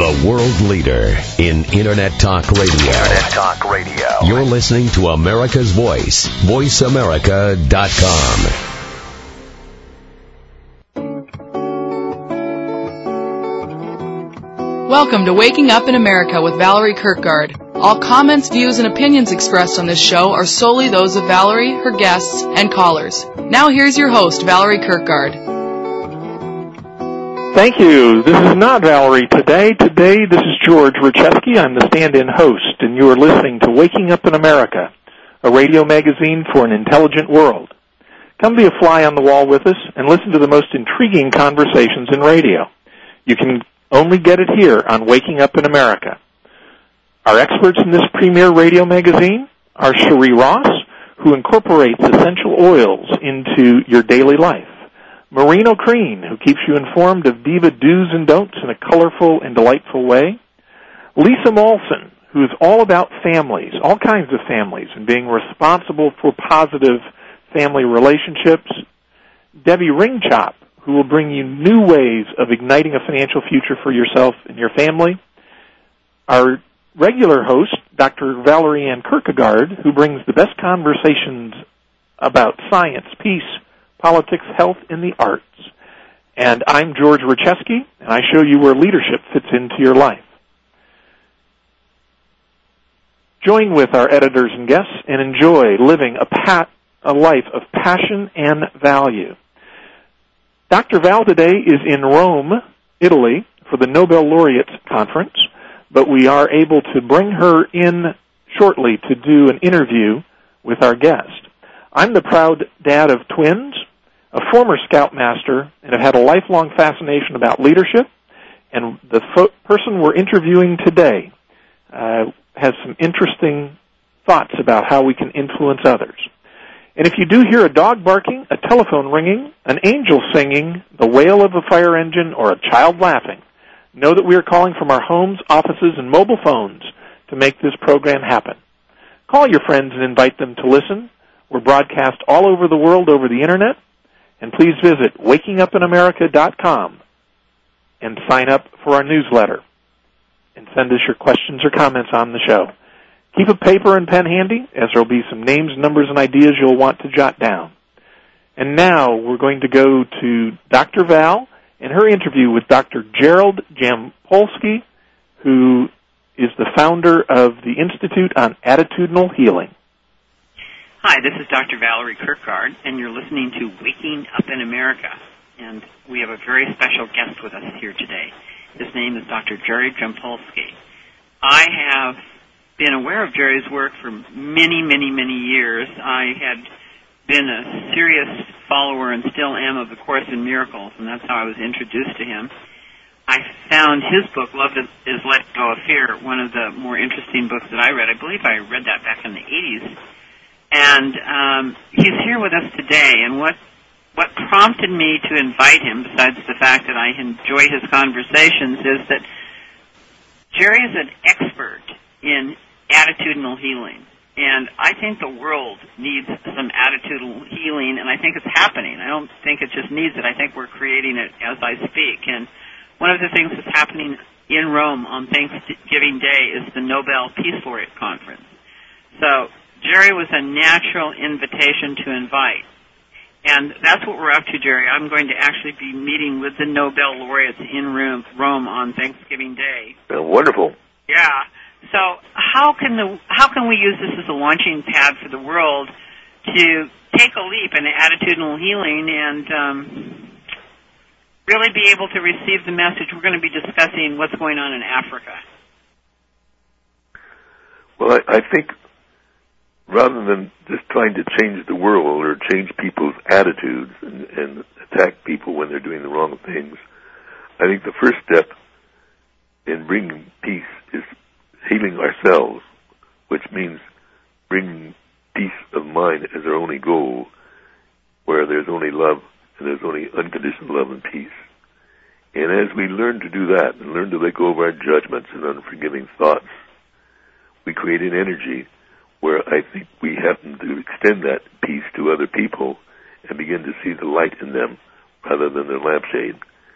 The world leader in Internet Talk Radio. Internet Talk Radio. You're listening to America's Voice. VoiceAmerica.com. Welcome to Waking Up in America with Valerie Kirkgard. All comments, views, and opinions expressed on this show are solely those of Valerie, her guests, and callers. Now here's your host, Valerie Kirkgard. Thank you. This is not Valerie today. Today, this is George Rucheski. I'm the stand-in host, and you are listening to Waking Up in America, a radio magazine for an intelligent world. Come be a fly on the wall with us and listen to the most intriguing conversations in radio. You can only get it here on Waking Up in America. Our experts in this premier radio magazine are Cherie Ross, who incorporates essential oils into your daily life. Maureen O'Kreen, who keeps you informed of diva do's and don'ts in a colorful and delightful way. Lisa Molson, who is all about families, all kinds of families, and being responsible for positive family relationships. Debbie Ringchop, who will bring you new ways of igniting a financial future for yourself and your family. Our regular host, Dr. Valerie Ann Kierkegaard, who brings the best conversations about science, peace, politics, health, and the arts. And I'm George Rucheski, and I show you where leadership fits into your life. Join with our editors and guests and enjoy living a life of passion and value. Dr. Val today is in Rome, Italy, for the Nobel Laureates Conference, but we are able to bring her in shortly to do an interview with our guest. I'm the proud dad of twins, a former Scoutmaster, and have had a lifelong fascination about leadership, and the person we're interviewing today has some interesting thoughts about how we can influence others. And if you do hear a dog barking, a telephone ringing, an angel singing, the wail of a fire engine, or a child laughing, know that we are calling from our homes, offices, and mobile phones to make this program happen. Call your friends and invite them to listen. We're broadcast all over the world over the Internet. And please visit WakingUpInAmerica.com and sign up for our newsletter. And send us your questions or comments on the show. Keep a paper and pen handy, as there will be some names, numbers, and ideas you'll want to jot down. And now we're going to go to Dr. Val and her interview with Dr. Gerald Jampolsky, who is the founder of the Institute on Attitudinal Healing. Hi, this is Dr. Valerie Kirkgard, and you're listening to Waking Up in America. And we have a very special guest with us here today. His name is Dr. Jerry Jampolsky. I have been aware of Jerry's work for many, many, many years. I had been a serious follower and still am of the Course in Miracles, and that's how I was introduced to him. I found his book, Love is Let Go of Fear, one of the more interesting books that I read. I believe I read that back in the 80s. And he's here with us today, and what prompted me to invite him, besides the fact that I enjoy his conversations, is that Jerry is an expert in attitudinal healing. And I think the world needs some attitudinal healing, and I think it's happening. I don't think it just needs it. I think we're creating it as I speak. And one of the things that's happening in Rome on Thanksgiving Day is the Nobel Peace Laureate Conference. So Jerry was a natural invitation to invite. And that's what we're up to, Jerry. I'm going to actually be meeting with the Nobel laureates in Rome on Thanksgiving Day. Wonderful. Yeah. So how can we use this as a launching pad for the world to take a leap in attitudinal healing and really be able to receive the message? We're going to be discussing what's going on in Africa. Well, I think rather than just trying to change the world or change people's attitudes and attack people when they're doing the wrong things, I think the first step in bringing peace is healing ourselves, which means bringing peace of mind as our only goal, where there's only love and there's only unconditional love and peace. And as we learn to do that and learn to let go of our judgments and unforgiving thoughts, we create an energy where I think we happen to extend that peace to other people and begin to see the light in them rather than their lampshade.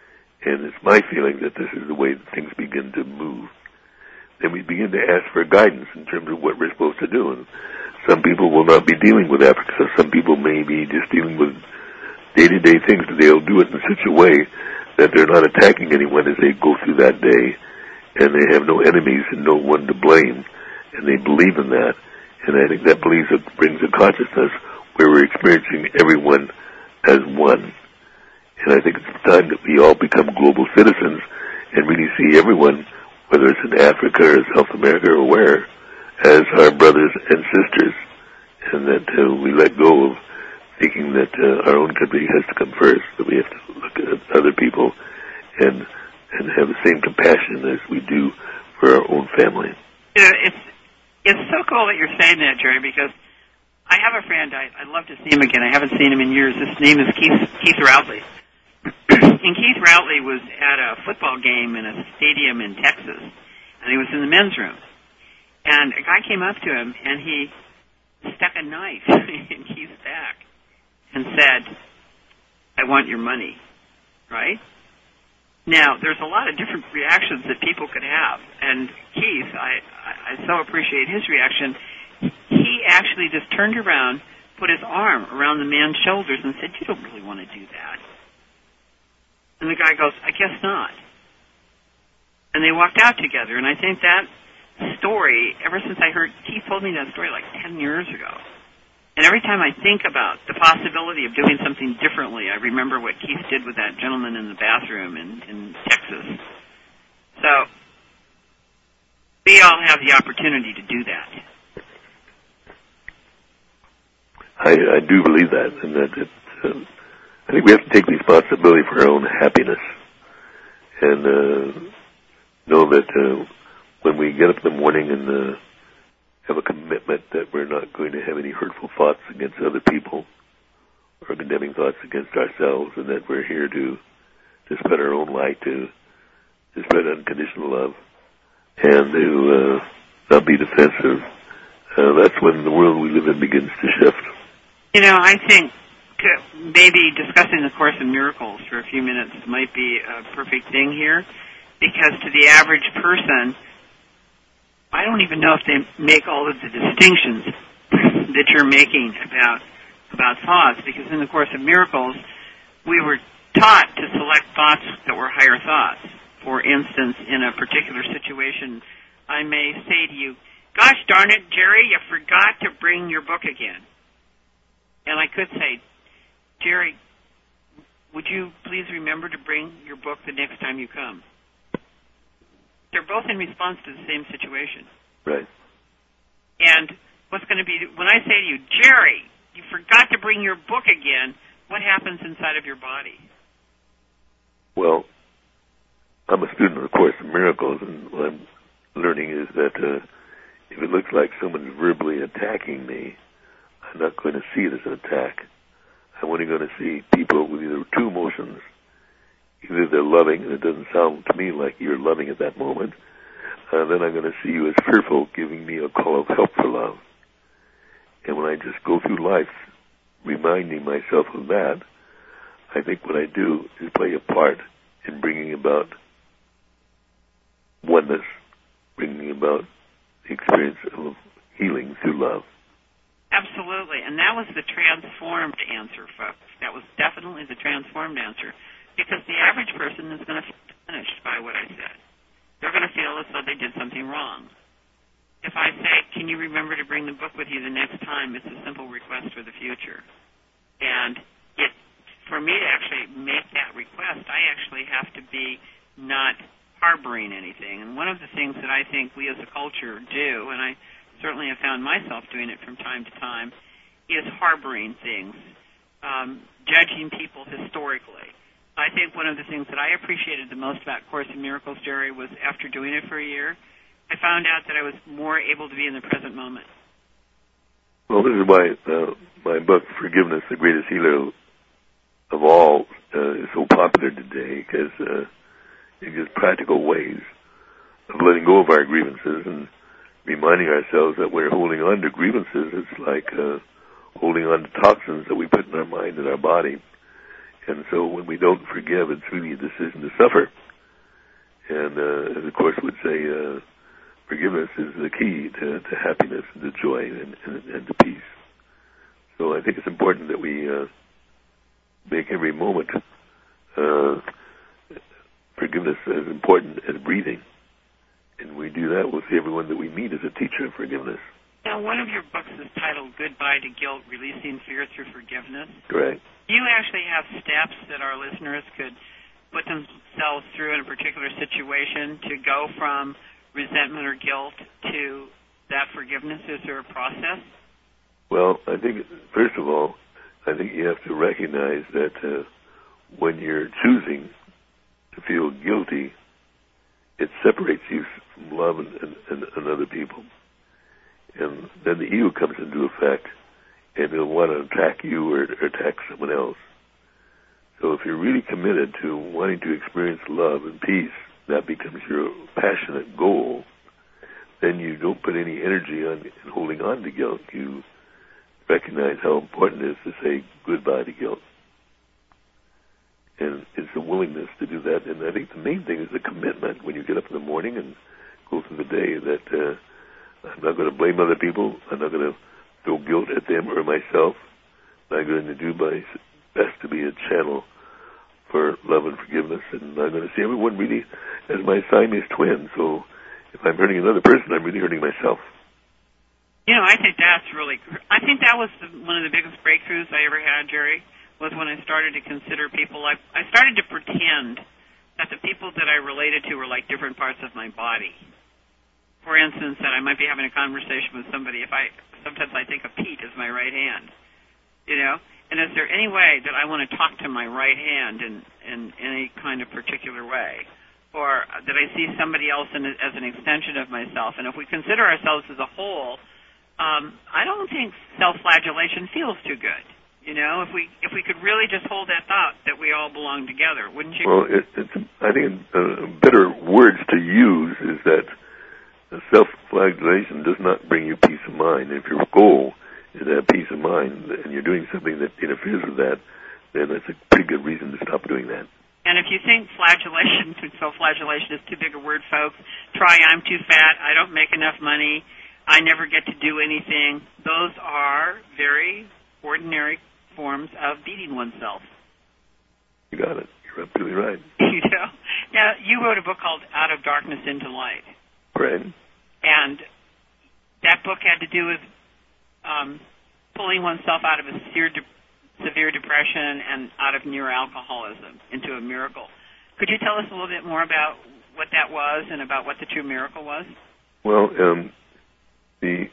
and it's my feeling that this is the way that things begin to move. Then we begin to ask for guidance in terms of what we're supposed to do. And some people will not be dealing with Africa. Some people may be just dealing with day-to-day things, but they'll do it in such a way that they're not attacking anyone as they go through that day, and they have no enemies and no one to blame, and they believe in that. And I think that brings a consciousness where we're experiencing everyone as one. And I think it's time that we all become global citizens and really see everyone, whether it's in Africa or South America or where, as our brothers and sisters, and that we let go of thinking that our own country has to come first, that we have to look at other people and have the same compassion as we do for our own family. Yeah, it's so cool that you're saying that, Jerry, because I have a friend, I'd love to see him again. I haven't seen him in years. His name is Keith Routley. And Keith Routley was at a football game in a stadium in Texas, and he was in the men's room. And a guy came up to him, and he stuck a knife in Keith's back and said, "I want your money," right? Now, there's a lot of different reactions that people could have. And Keith, I so appreciate his reaction. He actually just turned around, put his arm around the man's shoulders and said, "You don't really want to do that." And the guy goes, "I guess not." And they walked out together. And I think that story, ever since I heard, Keith told me that story like 10 years ago. And every time I think about the possibility of doing something differently, I remember what Keith did with that gentleman in the bathroom in Texas. So we all have the opportunity to do that. I do believe that, and that I think we have to take responsibility for our own happiness and know that when we get up in the morning and have a commitment that we're not going to have any hurtful thoughts against other people or condemning thoughts against ourselves, and that we're here to spread our own light, to spread unconditional love, and to not be defensive. That's when the world we live in begins to shift. You know, I think maybe discussing the Course in Miracles for a few minutes might be a perfect thing here, because to the average person, I don't even know if they make all of the distinctions that you're making about thoughts, because in the Course in Miracles, we were taught to select thoughts that were higher thoughts. For instance, in a particular situation, I may say to you, "Gosh darn it, Jerry, you forgot to bring your book again." And I could say, "Jerry, would you please remember to bring your book the next time you come?" They're both in response to the same situation. Right. And what's going to be, when I say to you, "Jerry, you forgot to bring your book again," what happens inside of your body? Well, I'm a student of the Course in Miracles, and what I'm learning is that if it looks like someone's verbally attacking me, I'm not going to see it as an attack. I'm only going to see people with either two emotions. Either they're loving, and it doesn't sound to me like you're loving at that moment, then I'm going to see you as fearful, giving me a call of help for love. And when I just go through life reminding myself of that, I think what I do is play a part in bringing about oneness, bringing about the experience of healing through love. Absolutely, and that was the transformed answer, folks. That was definitely the transformed answer, because the average person is going to feel punished by what I said. They're going to feel as though they did something wrong. If I say, "Can you remember to bring the book with you the next time?" it's a simple request for the future. And for me to actually make that request, I actually have to be not harboring anything. And one of the things that I think we as a culture do, and I certainly have found myself doing it from time to time, is harboring things, judging people historically. I think one of the things that I appreciated the most about Course in Miracles, Jerry, was after doing it for a year, I found out that I was more able to be in the present moment. Well, this is why my book, Forgiveness, the Greatest Healer of All, is so popular today, because it gives practical ways of letting go of our grievances and reminding ourselves that we're holding on to grievances. It's like holding on to toxins that we put in our mind and our body. And so when we don't forgive, it's really a decision to suffer. And as the Course would say, forgiveness is the key to happiness and to joy and to peace. So I think it's important that we make every moment forgiveness as important as breathing. And we do that, we'll see everyone that we meet as a teacher of forgiveness. Now, one of your books is titled Goodbye to Guilt, Releasing Fear Through Forgiveness. Correct. You actually have steps that our listeners could put themselves through in a particular situation to go from resentment or guilt to that forgiveness. Is there a process? Well, I think, first of all, I think you have to recognize that when you're choosing to feel guilty, it separates you from love and other people. And then the ego comes into effect, and it'll want to attack you or attack someone else. So if you're really committed to wanting to experience love and peace, that becomes your passionate goal, then you don't put any energy on holding on to guilt. You recognize how important it is to say goodbye to guilt. And it's a willingness to do that. And I think the main thing is the commitment when you get up in the morning and go through the day that I'm not going to blame other people. I'm not going to throw guilt at them or myself. I'm going to do my best to be a channel for love and forgiveness. And I'm going to see everyone really as my Siamese twin. So if I'm hurting another person, I'm really hurting myself. You know, I think that was one of the biggest breakthroughs I ever had, Jerry, was when I started to consider people. I started to pretend that the people that I related to were like different parts of my body. For instance, that I might be having a conversation with somebody. Sometimes I think of Pete as my right hand, you know. And is there any way that I want to talk to my right hand in any kind of particular way, or that I see somebody else as an extension of myself? And if we consider ourselves as a whole, I don't think self-flagellation feels too good. You know, if we could really just hold that thought that we all belong together, wouldn't you? Well, I think better words to use is that self-flagellation does not bring you peace of mind. If your goal is to have peace of mind and you're doing something that interferes with that, then that's a pretty good reason to stop doing that. And if you think flagellation, self-flagellation is too big a word, folks, try I'm too fat, I don't make enough money, I never get to do anything. Those are very ordinary forms of beating oneself. You got it. You're absolutely right. You know? Now, you wrote a book called Out of Darkness into Light. Right. And that book had to do with pulling oneself out of a severe depression and out of near alcoholism into a miracle. Could you tell us a little bit more about what that was and about what the true miracle was? Well, the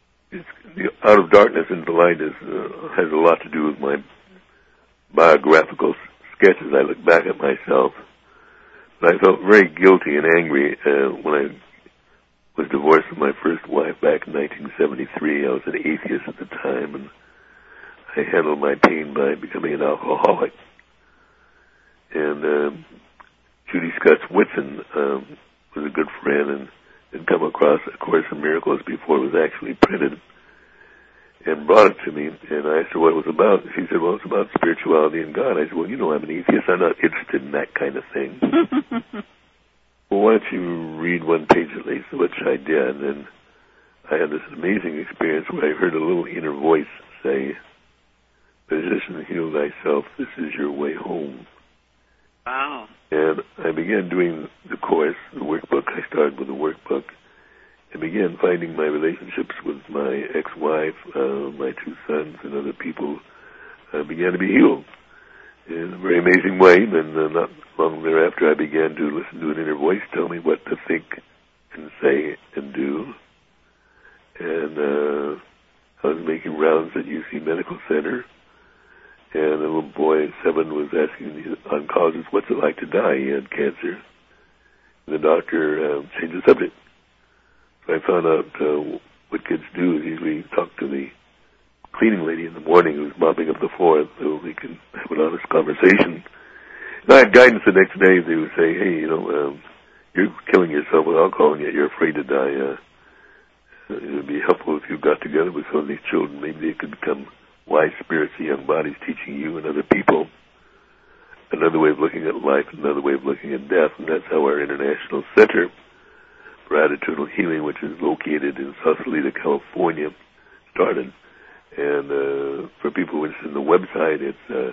Out of Darkness into Light has a lot to do with my biographical sketches. I look back at myself, but I felt very guilty and angry when I was divorced from my first wife back in 1973. I was an atheist at the time, and I handled my pain by becoming an alcoholic. And Judy Scutts-Whitson was a good friend and had come across A Course in Miracles before it was actually printed and brought it to me. And I asked her what it was about. She said, well, it's about spirituality and God. I said, well, you know, I'm an atheist. I'm not interested in that kind of thing. Well, why don't you read one page at least, which I did. And I had this amazing experience where I heard a little inner voice say, physician, heal thyself. This is your way home. Wow. And I began doing the course, the workbook. I started with the workbook and began finding my relationships with my ex-wife, my two sons, and other people began to be healed in a very amazing way. And not long thereafter, I began to listen to an inner voice tell me what to think and say and do. And I was making rounds at UC Medical Center. And a little boy, 7, was asking the oncologist, what's it like to die? He had cancer. And the doctor changed the subject. So I found out what kids do is usually talk to the cleaning lady in the morning who's mopping up the floor so we can have an honest conversation. And I had guidance the next day. They would say, hey, you know, you're killing yourself with alcohol and yet you're afraid to die. It would be helpful if you got together with some of these children. Maybe they could become wise spirits, the young bodies teaching you and other people another way of looking at life, another way of looking at death, and that's how our International Center for Attitudinal Healing, which is located in Sausalito, California, started. And for people interested in the website, it's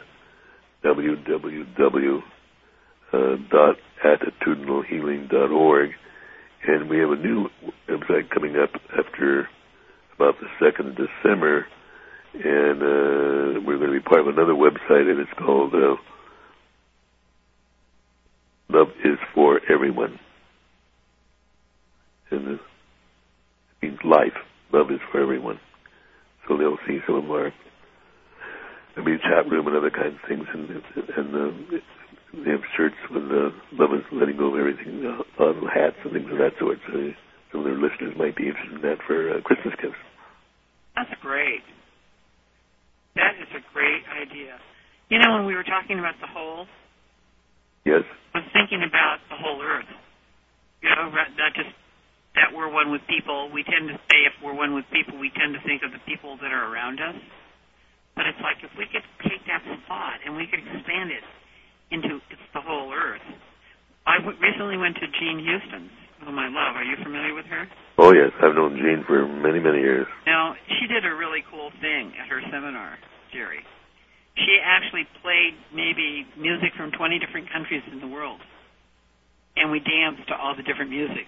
www.attitudinalhealing.org. And we have a new website coming up after about the 2nd of December, and we're going to be part of another website, and it's called Love is for Everyone. And it means life. Love is for everyone. So they'll see some of our, there'll be a chat room and other kinds of things, and they have shirts with love is letting go of everything, on hats and things of that sort. So some of their listeners might be interested in that for Christmas gifts. That's great. That is a great idea. You know, when we were talking about the whole, yes, I was thinking about the whole earth. You know, not just that we're one with people. We tend to say if we're one with people, we tend to think of the people that are around us. But it's like if we could take that thought and we could expand it into it's the whole earth. I recently went to Jean Houston's, whom I love. Are you familiar with her? Oh, yes. I've known Jean for many, many years. Now, she did a really cool thing at her seminar, Jerry. She actually played maybe music from 20 different countries in the world. And we danced to all the different music.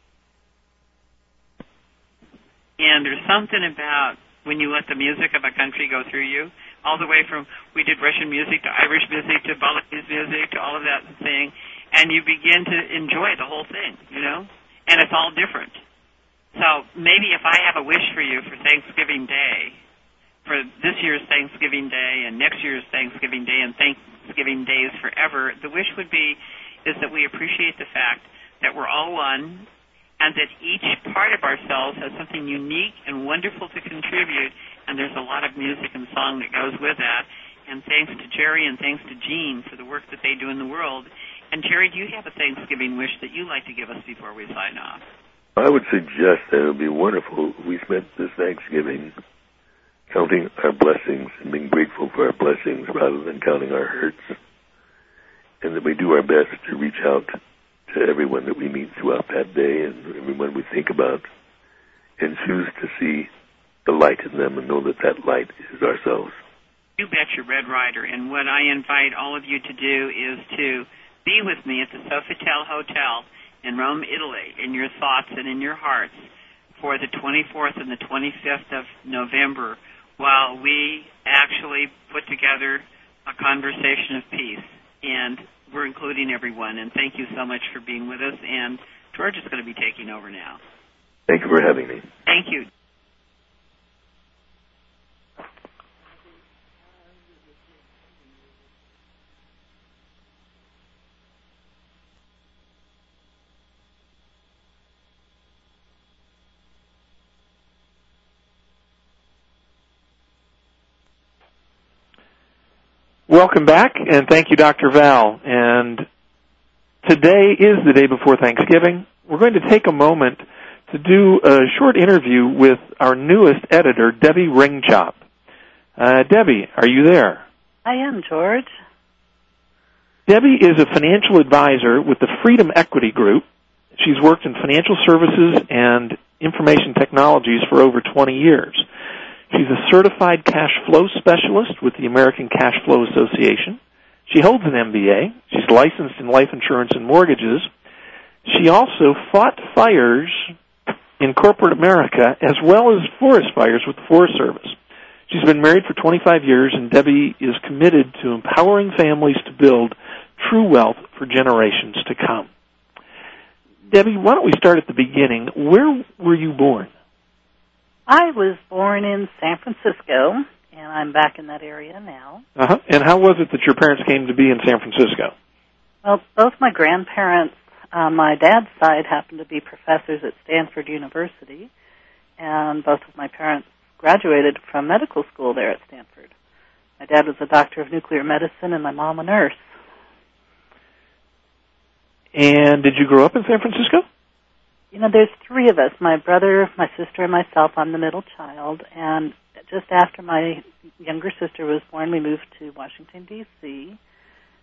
And there's something about when you let the music of a country go through you, all the way from, we did Russian music to Irish music to Balinese music to all of that thing, and you begin to enjoy the whole thing, you know? And it's all different. So maybe if I have a wish for you for Thanksgiving Day, for this year's Thanksgiving Day and next year's Thanksgiving Day and Thanksgiving days forever, the wish would be is that we appreciate the fact that we're all one and that each part of ourselves has something unique and wonderful to contribute, and there's a lot of music and song that goes with that. And thanks to Jerry and thanks to Jean for the work that they do in the world. And Jerry, do you have a Thanksgiving wish that you'd like to give us before we sign off? I would suggest that it would be wonderful if we spent this Thanksgiving counting our blessings and being grateful for our blessings rather than counting our hurts, and that we do our best to reach out to everyone that we meet throughout that day and everyone we think about, and choose to see the light in them and know that that light is ourselves. You betcha, Red Ryder. And what I invite all of you to do is to be with me at the Sofitel Hotel in Rome, Italy, in your thoughts and in your hearts for the 24th and the 25th of November, while we actually put together a conversation of peace. And we're including everyone. And thank you so much for being with us. And George is going to be taking over now. Thank you for having me. Thank you. Welcome back, and thank you, Dr. Val. And today is the day before Thanksgiving. We're going to take a moment to do a short interview with our newest editor, Debbie Ringchop. Debbie, are you there? I am, George. Debbie is a financial advisor with the Freedom Equity Group. She's worked in financial services and information technologies for over 20 years. She's a certified cash flow specialist with the American Cash Flow Association. She holds an MBA. She's licensed in life insurance and mortgages. She also fought fires in corporate America as well as forest fires with the Forest Service. She's been married for 25 years, and Debbie is committed to empowering families to build true wealth for generations to come. Debbie, why don't we start at the beginning? Where were you born? I was born in San Francisco, and I'm back in that area now. And how was it that your parents came to be in San Francisco? Well, both my grandparents on my dad's side happened to be professors at Stanford University, and both of my parents graduated from medical school there at Stanford. My dad was a doctor of nuclear medicine, and my mom a nurse. And did you grow up in San Francisco? You know, there's three of us, my brother, my sister, and myself. I'm the middle child, and just after my younger sister was born, we moved to Washington, D.C.,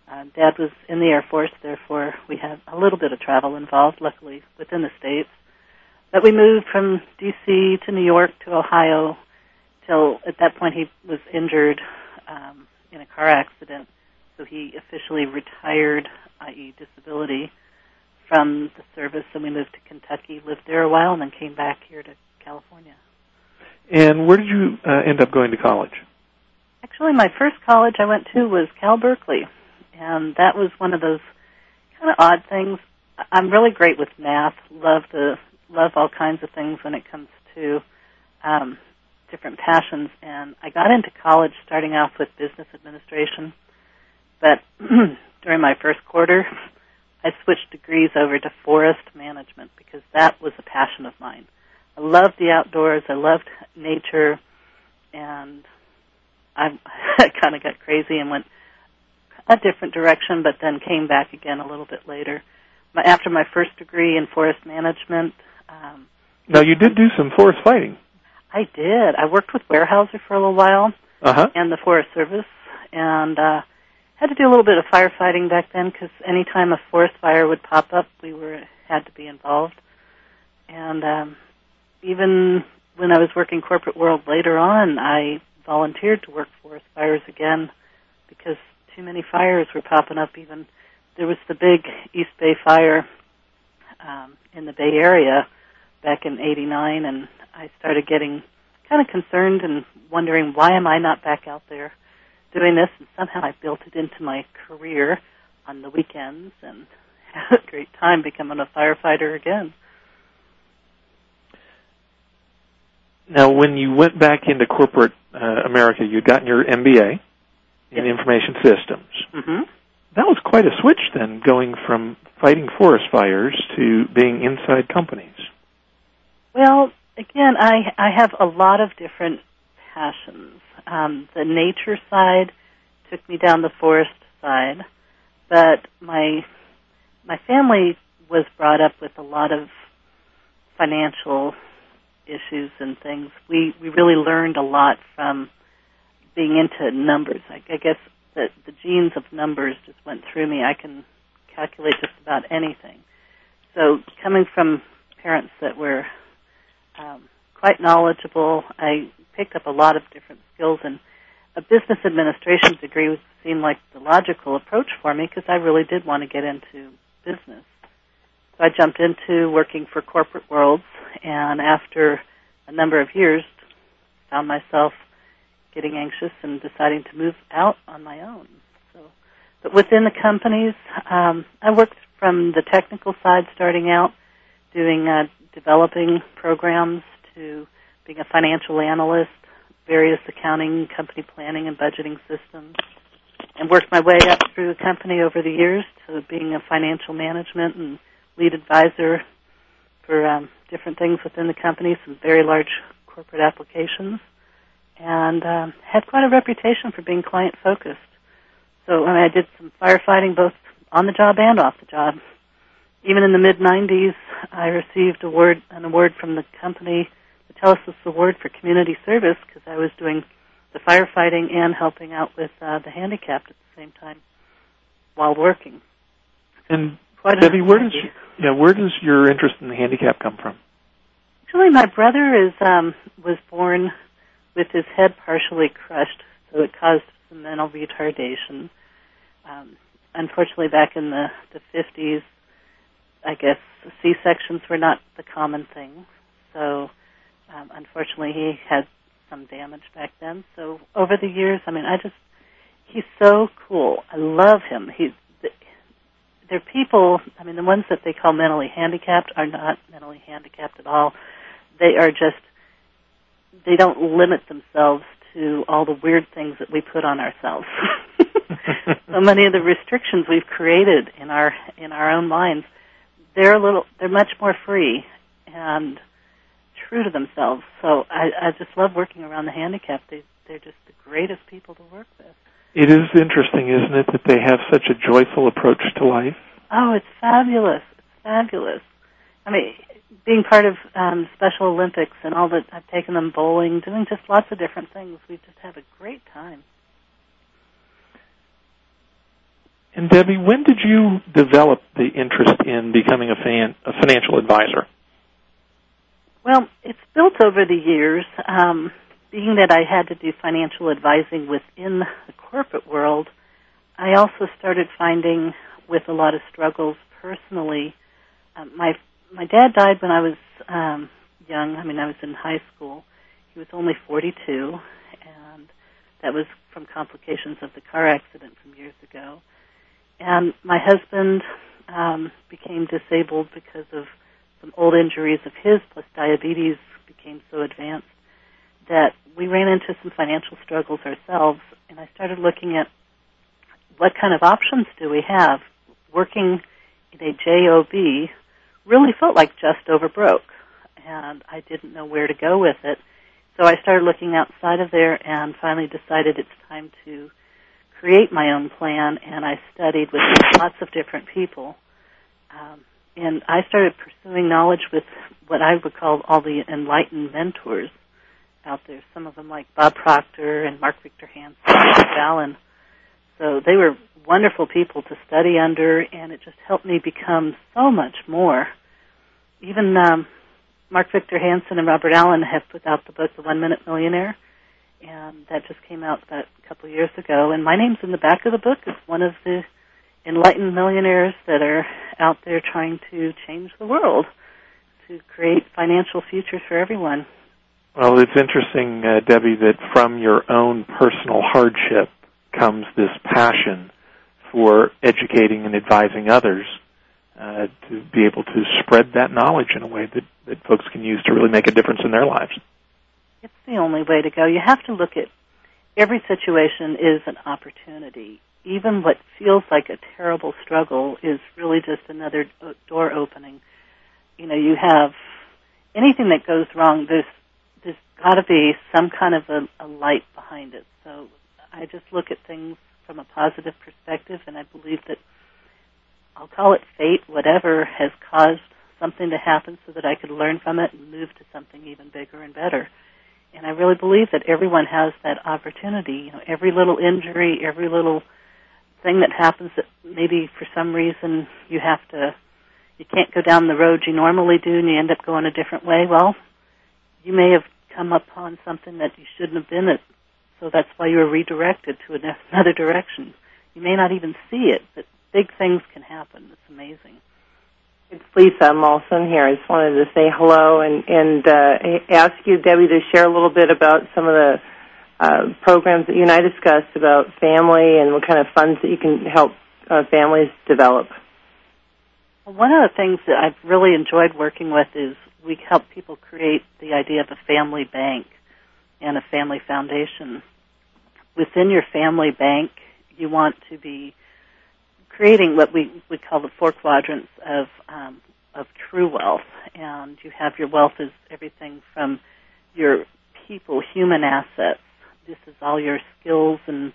Dad was in the Air Force, therefore we had a little bit of travel involved, luckily within the States. But we moved from D.C. to New York to Ohio till at that point he was injured in a car accident. So he officially retired, i.e. disability, from the service, and we moved to Kentucky, lived there a while, and then came back here to California. And where did you end up going to college? Actually, my first college I went to was Cal Berkeley, and that was one of those kind of odd things. I'm really great with math, love all kinds of things when it comes to different passions, and I got into college starting off with business administration, but during my first quarter, I switched degrees over to forest management because that was a passion of mine. I loved the outdoors, I loved nature, and I kind of got crazy and went a different direction, but then came back again a little bit later. After my first degree in forest management... now, you did do some forest fighting. I did. I worked with Weyerhaeuser for a little while and the Forest Service, and had to do a little bit of firefighting back then because any time a forest fire would pop up, we had to be involved. And even when I was working corporate world later on, I volunteered to work forest fires again because too many fires were popping up. Even there was the big East Bay fire in the Bay Area back in '89, and I started getting kind of concerned and wondering, why am I not back out there doing this? And somehow I built it into my career on the weekends and had a great time becoming a firefighter again. Now, when you went back into corporate America, you'd gotten your MBA in information systems. Mm-hmm. That was quite a switch then, going from fighting forest fires to being inside companies. Well, again, I have a lot of different passions. The nature side took me down the forest side, but my family was brought up with a lot of financial issues and things. We really learned a lot from being into numbers. I guess the genes of numbers just went through me. I can calculate just about anything. So coming from parents that were quite knowledgeable, I picked up a lot of different skills, and a business administration degree seemed like the logical approach for me because I really did want to get into business. So I jumped into working for corporate worlds, and after a number of years, found myself getting anxious and deciding to move out on my own. But within the companies, I worked from the technical side starting out, doing developing programs to being a financial analyst, various accounting, company planning, and budgeting systems, and worked my way up through the company over the years to being a financial management and lead advisor for different things within the company, some very large corporate applications, and had quite a reputation for being client-focused. So I did some firefighting both on the job and off the job. Even in the mid-'90s, I received an award from the company, the Telesis Award for Community Service, because I was doing the firefighting and helping out with the handicapped at the same time while working. And Debbie, where does your interest in the handicap come from? Actually, my brother was born with his head partially crushed, so it caused some mental retardation. Unfortunately, back in the 50s, I guess C-sections were not the common thing. So, unfortunately, he had some damage back then. So, over the years, he's so cool. I love him. They're people, the ones that they call mentally handicapped are not mentally handicapped at all. They don't limit themselves to all the weird things that we put on ourselves. So many of the restrictions we've created in our own minds, they're much more free and true to themselves. So I just love working around the handicapped. They're just the greatest people to work with. It is interesting, isn't it, that they have such a joyful approach to life? Oh, it's fabulous. It's fabulous. Being part of Special Olympics and all that, I've taken them bowling, doing just lots of different things. We just have a great time. And Debbie, when did you develop the interest in becoming a financial advisor? Well, it's built over the years. Being that I had to do financial advising within the corporate world, I also started finding with a lot of struggles personally. My dad died when I was young. I mean, I was in high school. He was only 42, and that was from complications of the car accident from years ago. And my husband became disabled because of some old injuries of his, plus diabetes became so advanced that we ran into some financial struggles ourselves, and I started looking at what kind of options do we have. Working in a JOB really felt like just over broke, and I didn't know where to go with it. So I started looking outside of there and finally decided it's time to create my own plan, and I studied with lots of different people. And I started pursuing knowledge with what I would call all the enlightened mentors out there, some of them like Bob Proctor and Mark Victor Hansen and Robert Allen. So they were wonderful people to study under, and it just helped me become so much more. Even Mark Victor Hansen and Robert Allen have put out the book, The 1 Minute Millionaire, and that just came out about a couple of years ago. And my name's in the back of the book as one of the enlightened millionaires that are out there trying to change the world, to create financial futures for everyone. Well, it's interesting, Debbie, that from your own personal hardship comes this passion for educating and advising others to be able to spread that knowledge in a way that folks can use to really make a difference in their lives. It's the only way to go. You have to look at every situation is an opportunity. Even what feels like a terrible struggle is really just another door opening. You know, you have anything that goes wrong, there's got to be some kind of a light behind it. So I just look at things from a positive perspective, and I believe that I'll call it fate, whatever has caused something to happen so that I could learn from it and move to something even bigger and better. And I really believe that everyone has that opportunity. You know, every little injury, every little thing that happens that maybe for some reason you can't go down the road you normally do and you end up going a different way. Well, you may have come upon something that you shouldn't have been at, so that's why you were redirected to another direction. You may not even see it, but big things can happen. It's amazing. It's Lisa Molson here. I just wanted to say hello and ask you, Debbie, to share a little bit about some of the programs that you and I discussed about family and what kind of funds that you can help families develop. Well, one of the things that I've really enjoyed working with is we help people create the idea of a family bank and a family foundation. Within your family bank, you want to be creating what we call the 4 quadrants of true wealth. And you have your wealth as everything from your people, human assets. This is all your skills and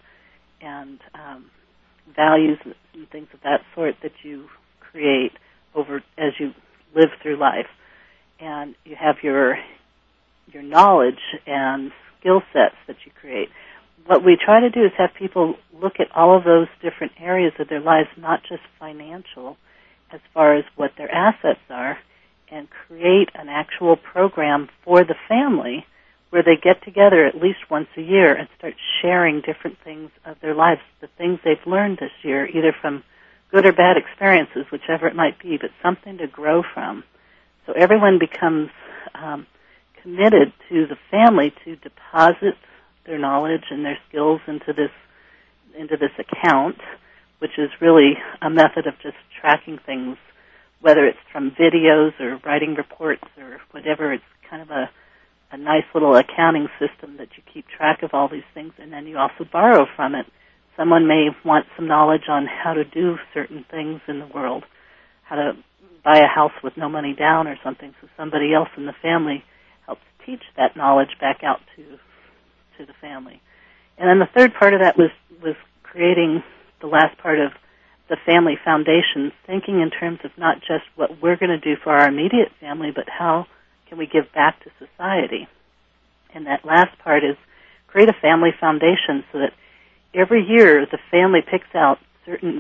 values and things of that sort that you create over as you live through life. And you have your knowledge and skill sets that you create. What we try to do is have people look at all of those different areas of their lives, not just financial, as far as what their assets are, and create an actual program for the family where they get together at least once a year and start sharing different things of their lives, the things they've learned this year, either from good or bad experiences, whichever it might be, but something to grow from. So everyone becomes committed to the family to deposit their knowledge and their skills into this account, which is really a method of just tracking things, whether it's from videos or writing reports or whatever. It's kind of a nice little accounting system that you keep track of all these things, and then you also borrow from it. Someone may want some knowledge on how to do certain things in the world, how to buy a house with no money down or something, so somebody else in the family helps teach that knowledge back out to the family. And then the third part of that was creating the last part of the family foundation, thinking in terms of not just what we're going to do for our immediate family, but how can we give back to society. And that last part is create a family foundation so that every year the family picks out certain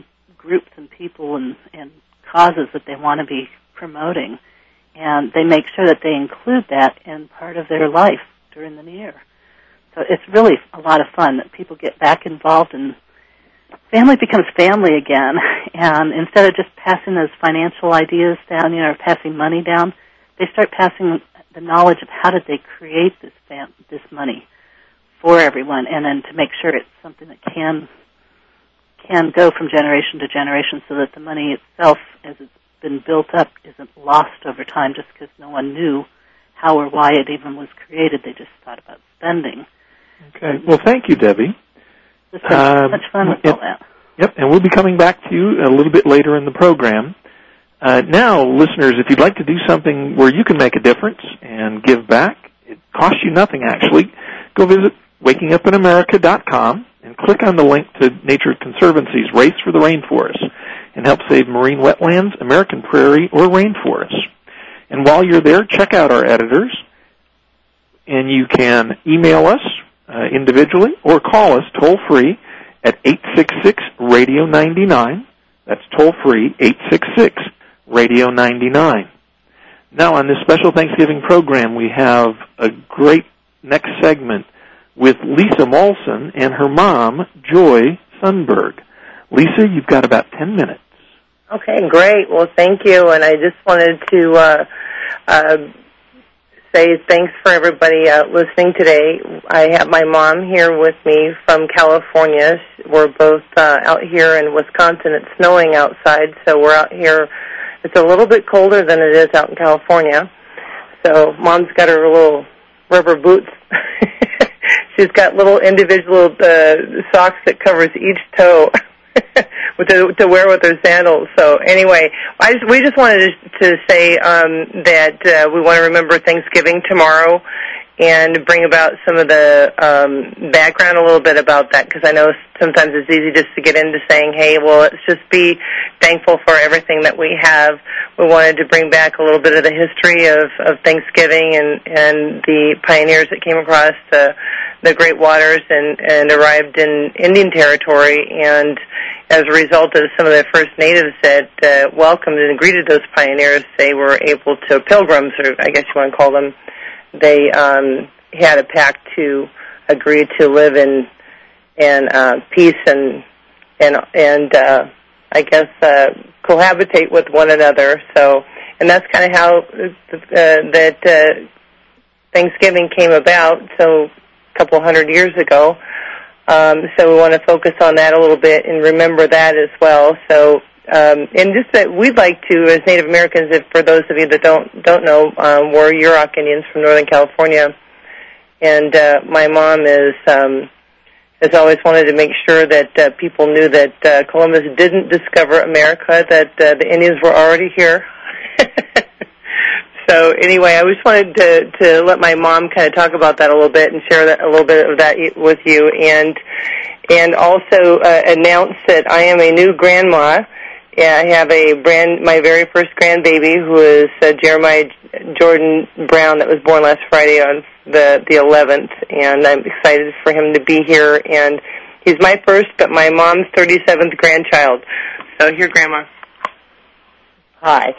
groups and people and causes that they want to be promoting, and they make sure that they include that in part of their life during the year. So it's really a lot of fun that people get back involved and family becomes family again, and instead of just passing those financial ideas down, or passing money down, they start passing the knowledge of how did they create this money for everyone, and then to make sure it's something that can go from generation to generation, so that the money itself, as it's been built up, isn't lost over time just because no one knew how or why it even was created. They just thought about spending. Okay. Well, thank you, Debbie. It's much fun with all that. Yep, and we'll be coming back to you a little bit later in the program. Now, listeners, if you'd like to do something where you can make a difference and give back, it costs you nothing, actually. Go visit WakingUpInAmerica.com and click on the link to Nature Conservancy's Race for the Rainforest and help save marine wetlands, American prairie, or rainforests. And while you're there, check out our editors, and you can email us individually or call us toll-free at 866-RADIO-99. That's toll-free, 866-RADIO-99. Now, on this special Thanksgiving program, we have a great next segment with Lisa Molson and her mom, Joy Sundberg. Lisa, you've got about 10 minutes. Okay, great. Well, thank you. And I just wanted to say thanks for everybody listening today. I have my mom here with me from California. We're both out here in Wisconsin. It's snowing outside, so we're out here. It's a little bit colder than it is out in California. So Mom's got her little rubber boots. She's got little individual socks that covers each toe to wear with her sandals. So anyway, we just wanted to say that we want to remember Thanksgiving tomorrow and bring about some of the background a little bit about that, because I know sometimes it's easy just to get into saying, hey, well, let's just be thankful for everything that we have. We wanted to bring back a little bit of the history of Thanksgiving and the pioneers that came across the Great Waters and arrived in Indian Territory, and as a result of some of the first natives that welcomed and greeted those pioneers, they were able to, pilgrims, or I guess you want to call them, they had a pact to agree to live in peace and I guess cohabitate with one another. So, and that's kind of how that Thanksgiving came about. So, a couple hundred years ago. So we want to focus on that a little bit and remember that as well. So, and just that we'd like to, as Native Americans, if for those of you that don't know, we're Yurok Indians from Northern California, and my mom has always wanted to make sure that people knew that Columbus didn't discover America, that the Indians were already here. So anyway, I just wanted to let my mom kind of talk about that a little bit and share that a little bit of that with you, and also announce that I am a new grandma. Yeah, I have my very first grandbaby, who is Jeremiah Jordan Brown, that was born last Friday on the 11th, and I'm excited for him to be here. And he's my first, but my mom's 37th grandchild. So here, Grandma. Hi.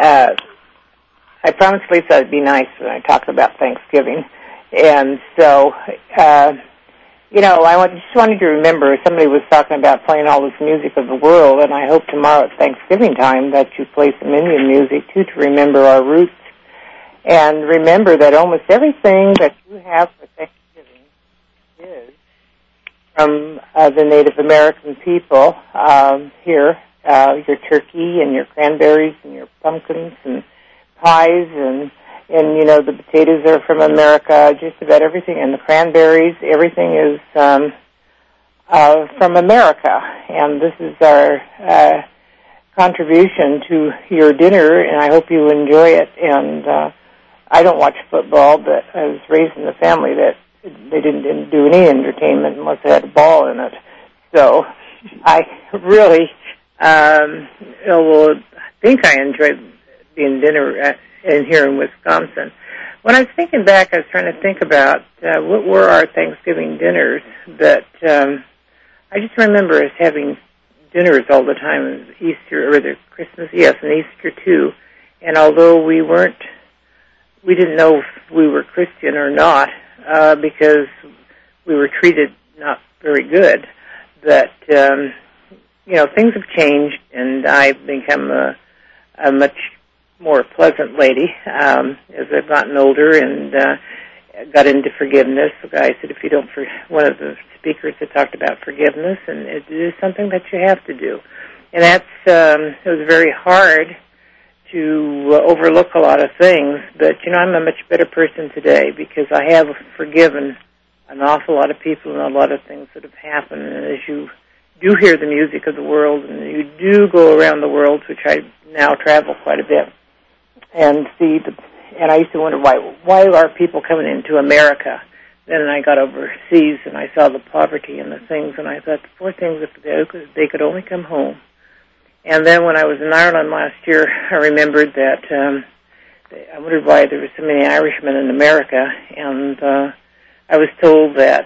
I promised Lisa I'd be nice when I talk about Thanksgiving. And so, I just wanted to remember, somebody was talking about playing all this music of the world, and I hope tomorrow at Thanksgiving time that you play some Indian music, too, to remember our roots. And remember that almost everything that you have for Thanksgiving is from the Native American people here, your turkey and your cranberries and your pumpkins and pies and the potatoes are from America, just about everything, and the cranberries, everything is from America. And this is our contribution to your dinner, and I hope you enjoy it. And I don't watch football, but I was raised in a family that they didn't do any entertainment unless it had a ball in it. So I really think I enjoyed being dinner in here in Wisconsin. When I was thinking back, I was trying to think about what were our Thanksgiving dinners that I just remember us having dinners all the time, Easter or the Christmas, yes, and Easter too. And although we didn't know if we were Christian or not, because we were treated not very good. But things have changed, and I've become a much more pleasant lady as I've gotten older and got into forgiveness. The guy said, one of the speakers had talked about forgiveness, and it is something that you have to do. And it was very hard to overlook a lot of things, but, I'm a much better person today because I have forgiven an awful lot of people and a lot of things that have happened. And as you do hear the music of the world and you do go around the world, which I now travel quite a bit, and and I used to wonder why are people coming into America? Then I got overseas and I saw the poverty and the things, and I thought, the poor things, if they could only come home. And then when I was in Ireland last year, I remembered that I wondered why there were so many Irishmen in America, and I was told that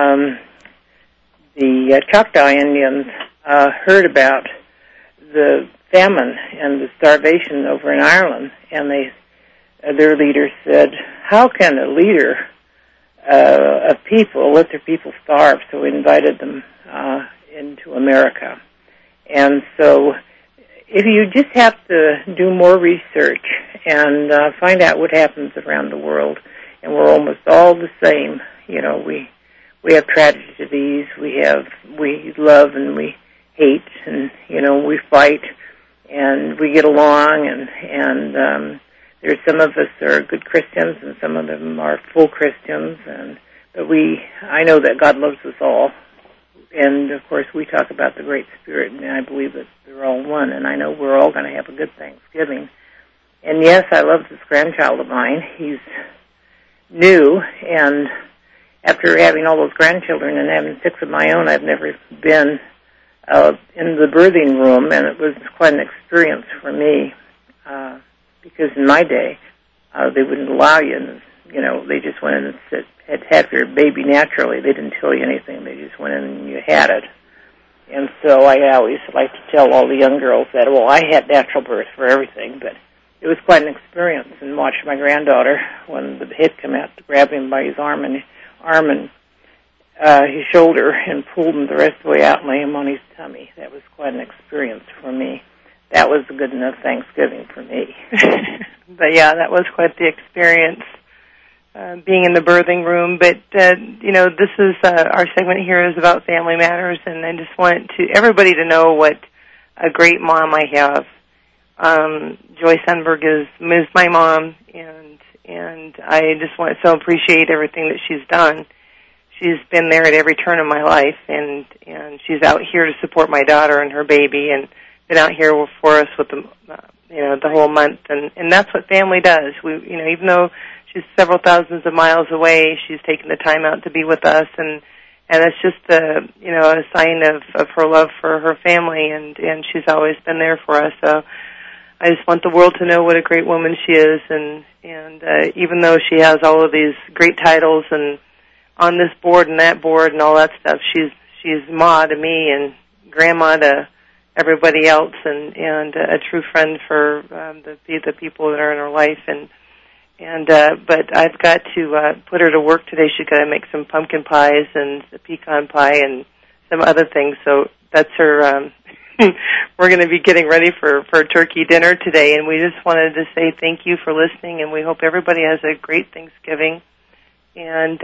the Choctaw Indians heard about the famine and the starvation over in Ireland, and their leader said, how can a leader of people let their people starve? So we invited them into America. And so if you just have to do more research and find out what happens around the world, and we're almost all the same. We have tragedies, we love and we hate, and we fight and we get along, and there's some of us that are good Christians and some of them are full Christians, but I know that God loves us all. And, of course, we talk about the Great Spirit, and I believe that they're all one, and I know we're all going to have a good Thanksgiving. And, yes, I love this grandchild of mine. He's new, and after having all those grandchildren and having 6 of my own, I've never been in the birthing room, and it was quite an experience for me because in my day, they wouldn't allow you, and, they just went in and had your baby naturally. They didn't tell you anything. They just went in and you had it. And so I always like to tell all the young girls that, I had natural birth for everything, but it was quite an experience. And watching my granddaughter, when the hit came out, to grab him by his arm and his shoulder and pulled him the rest of the way out and lay him on his tummy. That was quite an experience for me. That was a good enough Thanksgiving for me. But, yeah, that was quite the experience. Being in the birthing room, but this is our segment here is about family matters, and I just want everybody to know what a great mom I have. Joy Sundberg is my mom, and I just want to appreciate everything that she's done. She's been there at every turn of my life, and she's out here to support my daughter and her baby, and been out here for us with the whole month, and that's what family does. We even though she's several thousands of miles away, she's taken the time out to be with us, and it's just a sign of her love for her family, and she's always been there for us. So I just want the world to know what a great woman she is, and even though she has all of these great titles and on this board and that board and all that stuff, she's Ma to me and Grandma to everybody else, and a true friend for the people that are in her life, but I've got to put her to work today. She's got to make some pumpkin pies and a pecan pie and some other things. So that's her. We're going to be getting ready for turkey dinner today, and we just wanted to say thank you for listening, and we hope everybody has a great Thanksgiving. And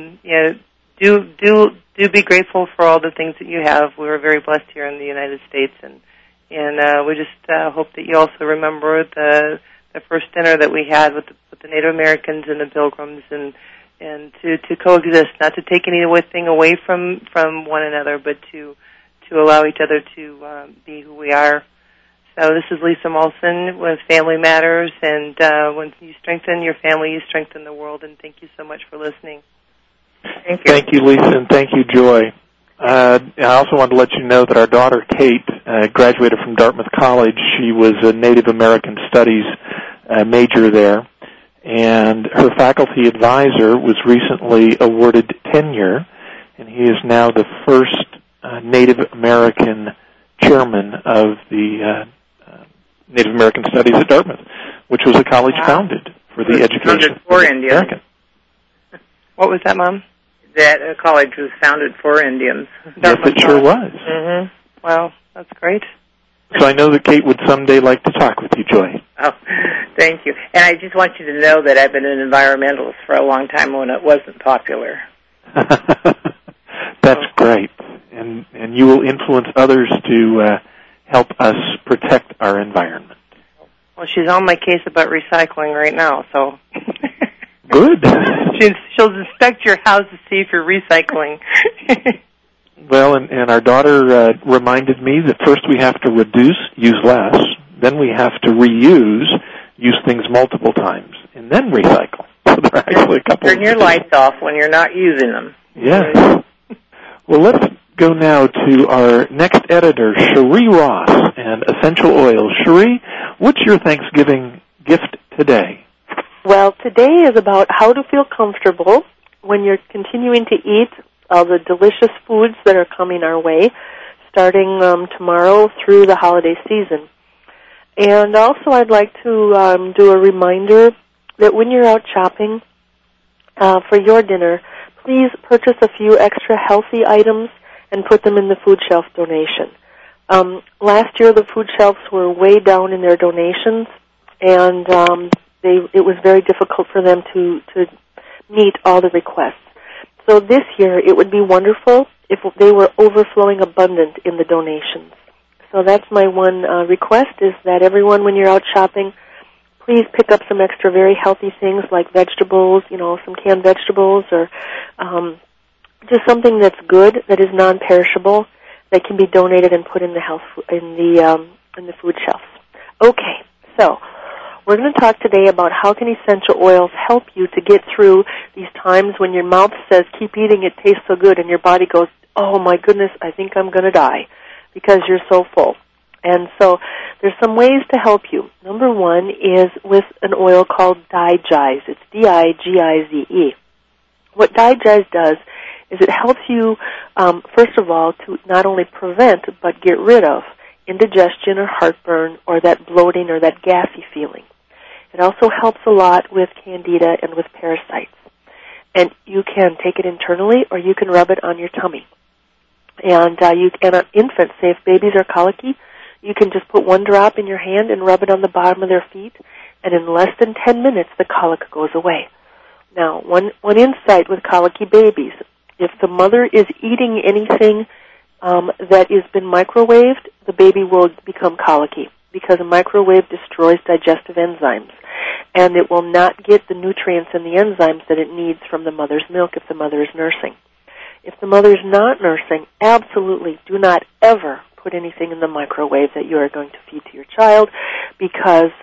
do be grateful for all the things that you have. We're very blessed here in the United States, and we just hope that you also remember the first dinner that we had with the Native Americans and the Pilgrims, and to coexist, not to take anything away from one another, but to allow each other to be who we are. So this is Lisa Molson with Family Matters, and when you strengthen your family, you strengthen the world, and thank you so much for listening. Thank you. Thank you, Lisa, and thank you, Joy. I also want to let you know that our daughter, Kate, graduated from Dartmouth College. She was a Native American Studies major there, and her faculty advisor was recently awarded tenure, and he is now the first Native American chairman of the Native American Studies at Dartmouth, which was a college founded for the education for of Indians. Americans. What was that, Mom? That college was founded for Indians. Yes, it sure was. Mm-hmm. Well, that's great. So I know that Kate would someday like to talk with you, Joy. Oh, thank you. And I just want you to know that I've been an environmentalist for a long time when it wasn't popular. That's great. And you will influence others to help us protect our environment. Well, she's on my case about recycling right now, so... Good. She'll inspect your house to see if you're recycling. Well, and our daughter reminded me that first we have to reduce, use less, then we have to reuse, use things multiple times, and then recycle. So there are actually a couple. Turn your lights off when you're not using them. Yes. Well, let's go now to our next editor, Cherie Ross, and Essential Oils. Cherie, what's your Thanksgiving gift today? Well, today is about how to feel comfortable when you're continuing to eat all the delicious foods that are coming our way, starting tomorrow through the holiday season. And also I'd like to do a reminder that when you're out shopping for your dinner, please purchase a few extra healthy items and put them in the food shelf donation. Last year the food shelves were way down in their donations, and it was very difficult for them to meet all the requests. So this year it would be wonderful if they were overflowing abundant in the donations. So that's my one request, is that everyone, when you're out shopping, please pick up some extra very healthy things like vegetables, some canned vegetables, or just something that's good, that is non-perishable, that can be donated and put in the food shelves. Okay, so we're going to talk today about how can essential oils help you to get through these times when your mouth says, keep eating, it tastes so good, and your body goes, oh my goodness, I think I'm going to die, because you're so full. And so there's some ways to help you. Number one is with an oil called Digize. It's D-I-G-I-Z-E. What Digize does is it helps you, first of all, to not only prevent but get rid of indigestion or heartburn or that bloating or that gassy feeling. It also helps a lot with candida and with parasites. And you can take it internally or you can rub it on your tummy. And infants, say if babies are colicky, you can just put one drop in your hand and rub it on the bottom of their feet, and in less than 10 minutes the colic goes away. Now, one insight with colicky babies, if the mother is eating anything that has been microwaved, the baby will become colicky, because a microwave destroys digestive enzymes, and it will not get the nutrients and the enzymes that it needs from the mother's milk if the mother is nursing. If the mother is not nursing, absolutely do not ever put anything in the microwave that you are going to feed to your child, because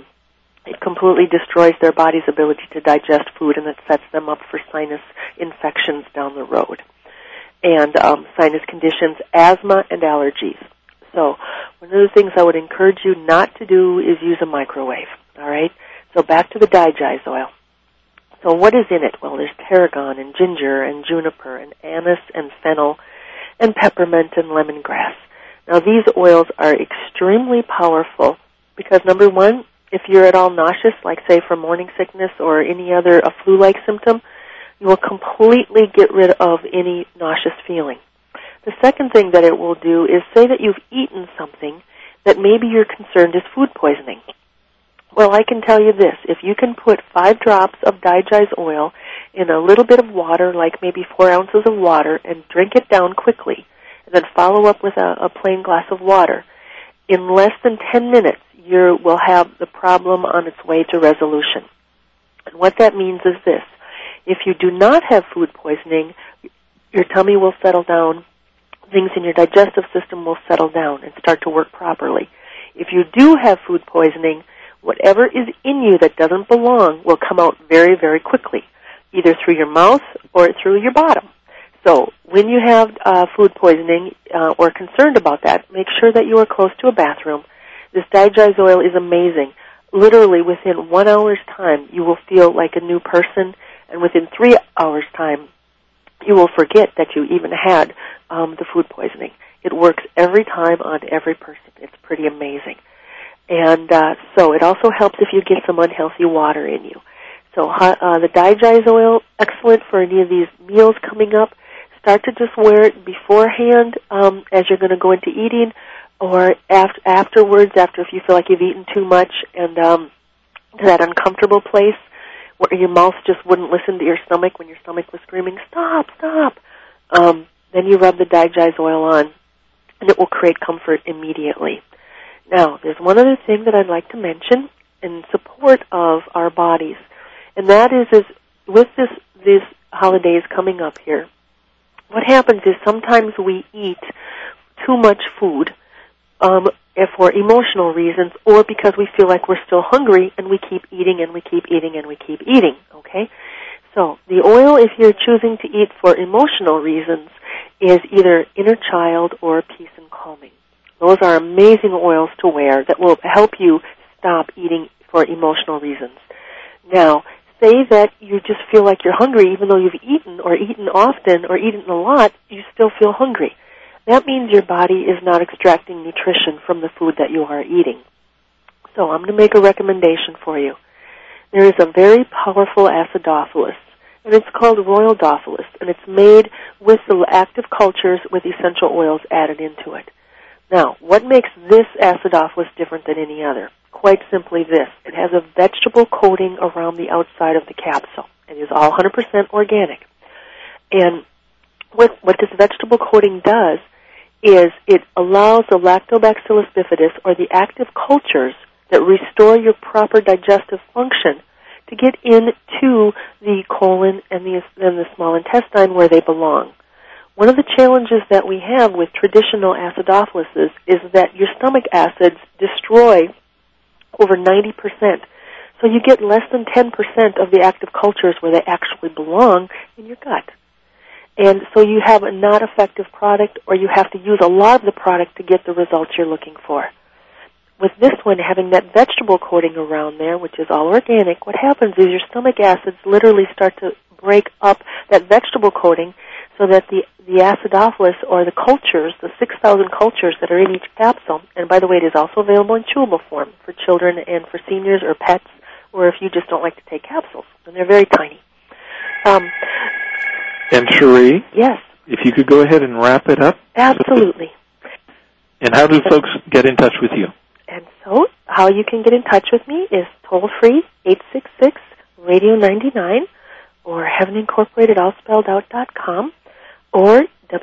it completely destroys their body's ability to digest food, and it sets them up for sinus infections down the road, and sinus conditions, asthma, and allergies. So one of the things I would encourage you not to do is use a microwave, all right? So back to the Digize oil. So what is in it? Well, there's tarragon and ginger and juniper and anise and fennel and peppermint and lemongrass. Now, these oils are extremely powerful because, number one, if you're at all nauseous, like, say, from morning sickness or any other flu-like symptom, you will completely get rid of any nauseous feeling. The second thing that it will do is, say that you've eaten something that maybe you're concerned is food poisoning. Well, I can tell you this. If you can put 5 drops of Digize oil in a little bit of water, like maybe 4 ounces of water, and drink it down quickly, and then follow up with a plain glass of water, in less than 10 minutes, you will have the problem on its way to resolution. And what that means is this. If you do not have food poisoning, your tummy will settle down, things in your digestive system will settle down and start to work properly. If you do have food poisoning, whatever is in you that doesn't belong will come out very, very quickly, either through your mouth or through your bottom. So when you have food poisoning or concerned about that, make sure that you are close to a bathroom. This Digize oil is amazing. Literally within 1 hour's time, you will feel like a new person, and within 3 hours' time, you will forget that you even had the food poisoning. It works every time on every person. It's pretty amazing. And so it also helps if you get some unhealthy water in you. So the Digest oil, excellent for any of these meals coming up. Start to just wear it beforehand as you're going to go into eating, or afterwards, after if you feel like you've eaten too much and to that uncomfortable place where your mouth just wouldn't listen to your stomach when your stomach was screaming, stop, stop. Then you rub the Digest oil on, and it will create comfort immediately. Now, there's one other thing that I'd like to mention in support of our bodies, and that is with these holidays coming up here, what happens is sometimes we eat too much food for emotional reasons, or because we feel like we're still hungry, and we keep eating and we keep eating and we keep eating, okay? So the oil, if you're choosing to eat for emotional reasons, is either Inner Child or Peace and Calming. Those are amazing oils to wear that will help you stop eating for emotional reasons. Now, say that you just feel like you're hungry even though you've eaten or eaten often or eaten a lot, you still feel hungry. That means your body is not extracting nutrition from the food that you are eating. So I'm going to make a recommendation for you. There is a very powerful acidophilus, and it's called Royal Dophilus, and it's made with the active cultures with essential oils added into it. Now, what makes this acidophilus different than any other? Quite simply this. It has a vegetable coating around the outside of the capsule. It is all 100% organic. And what this vegetable coating does is it allows the Lactobacillus bifidus, or the active cultures that restore your proper digestive function, to get into the colon and the small intestine where they belong. One of the challenges that we have with traditional acidophilises is that your stomach acids destroy over 90%. So you get less than 10% of the active cultures where they actually belong in your gut. And so you have a not effective product, or you have to use a lot of the product to get the results you're looking for. With this one, having that vegetable coating around there, which is all organic, what happens is your stomach acids literally start to break up that vegetable coating so that the acidophilus, or the cultures, the 6,000 cultures that are in each capsule, and by the way, it is also available in chewable form for children and for seniors or pets, or if you just don't like to take capsules, and they're very tiny. And Cherie? Yes. If you could go ahead and wrap it up. Absolutely. And how do folks get in touch with you? And so how you can get in touch with me is toll-free, 866-RADIO-99, or heavenincorporatedallspelledout.com, or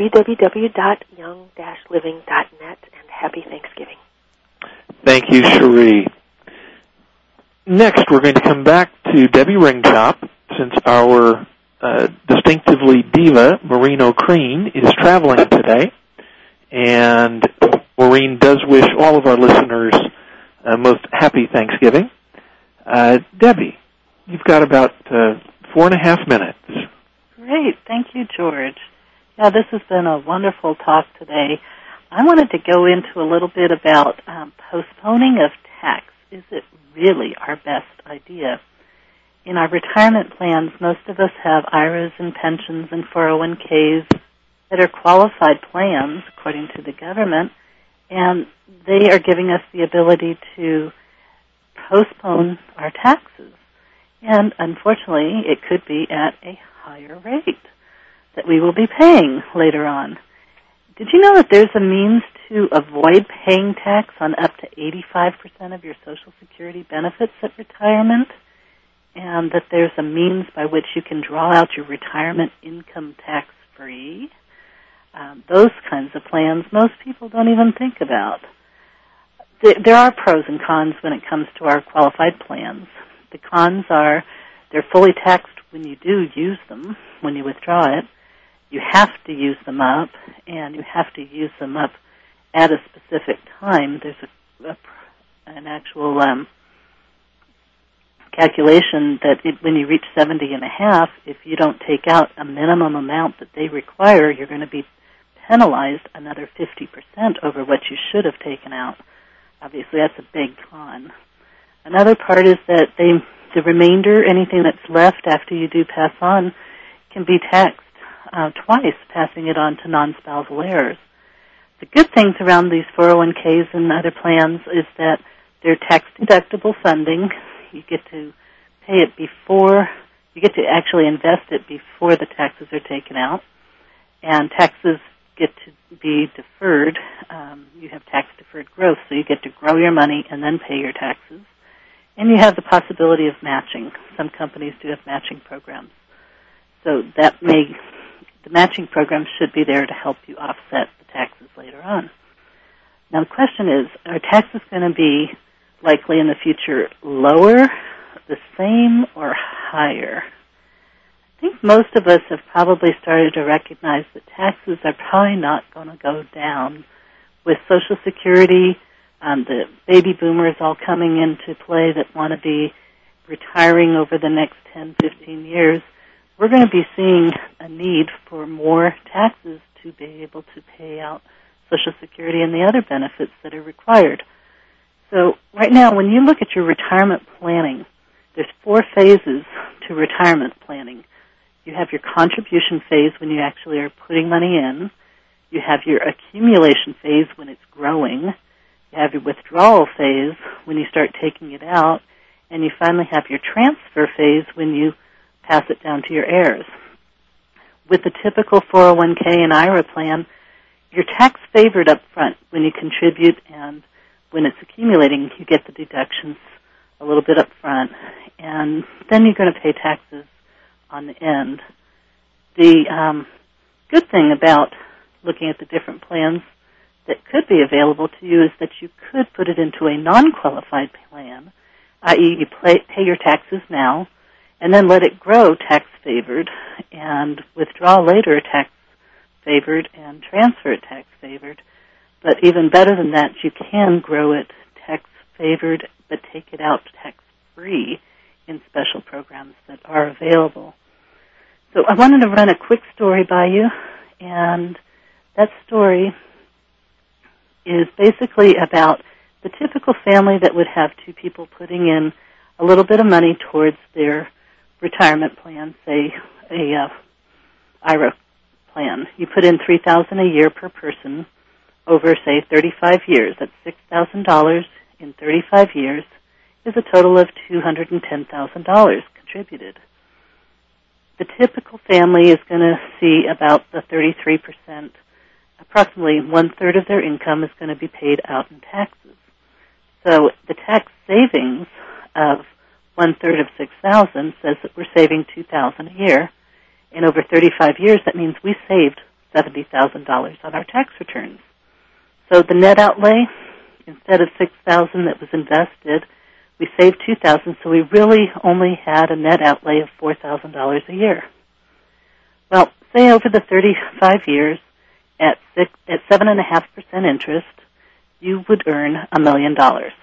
www.young-living.net, and happy Thanksgiving. Thank you, Cherie. Next, we're going to come back to Debbie Ringchop, since our distinctively diva, Maureen O'Kreen, is traveling today. And Maureen does wish all of our listeners most happy Thanksgiving. Debbie, you've got about 4.5 minutes. Great. Thank you, George. Yeah, this has been a wonderful talk today. I wanted to go into a little bit about postponing of tax. Is it really our best idea? In our retirement plans, most of us have IRAs and pensions and 401ks that are qualified plans, according to the government, and they are giving us the ability to postpone our taxes. And unfortunately, it could be at a higher rate that we will be paying later on. Did you know that there's a means to avoid paying tax on up to 85% of your Social Security benefits at retirement? And that there's a means by which you can draw out your retirement income tax-free? Those kinds of plans most people don't even think about. There are pros and cons when it comes to our qualified plans. The cons are they're fully taxed when you do use them, when you withdraw it. You have to use them up, and you have to use them up at a specific time. There's an actual calculation that when you reach 70 and a half, if you don't take out a minimum amount that they require, you're going to be penalized another 50% over what you should have taken out. Obviously, that's a big con. Another part is that the remainder, anything that's left after you do pass on, can be taxed twice, passing it on to non-spousal heirs. The good things around these 401ks and other plans is that they're tax-deductible funding. You get to pay it before, you get to actually invest it before the taxes are taken out. And taxes get to be deferred. You have tax-deferred growth, so you get to grow your money and then pay your taxes. And you have the possibility of matching. Some companies do have matching programs. So the matching program should be there to help you offset the taxes later on. Now the question is, are taxes going to be likely in the future lower, the same, or higher? I think most of us have probably started to recognize that taxes are probably not going to go down. With Social Security, the baby boomers all coming into play that want to be retiring over the next 10, 15 years, we're going to be seeing a need for more taxes to be able to pay out Social Security and the other benefits that are required. So right now, when you look at your retirement planning, there's 4 phases to retirement planning. You have your contribution phase when you actually are putting money in. You have your accumulation phase when it's growing. You have your withdrawal phase when you start taking it out. And you finally have your transfer phase when you pass it down to your heirs. With the typical 401k and IRA plan, you're tax favored up front when you contribute, and when it's accumulating, you get the deductions a little bit up front, and then you're going to pay taxes on the end. The good thing about looking at the different plans that could be available to you is that you could put it into a non-qualified plan, i.e. you pay your taxes now, and then let it grow tax-favored, and withdraw later tax-favored, and transfer it tax-favored. But even better than that, you can grow it tax-favored, but take it out tax-free in special programs that are available. So I wanted to run a quick story by you, and that story is basically about the typical family that would have 2 people putting in a little bit of money towards their retirement plan, say a IRA plan. You put in $3,000 a year per person over, say, 35 years. That's $6,000 in 35 years is a total of $210,000 contributed. The typical family is going to see about the 33%, approximately 1/3 of their income is going to be paid out in taxes. So the tax savings of 1/3 of $6,000 says that we're saving $2,000 a year. And over 35 years, that means we saved $70,000 on our tax returns. So the net outlay, instead of $6,000 that was invested, we saved $2,000, so we really only had a net outlay of $4,000 a year. Well, say over the 35 years, at 7.5% interest, you would earn $1 million.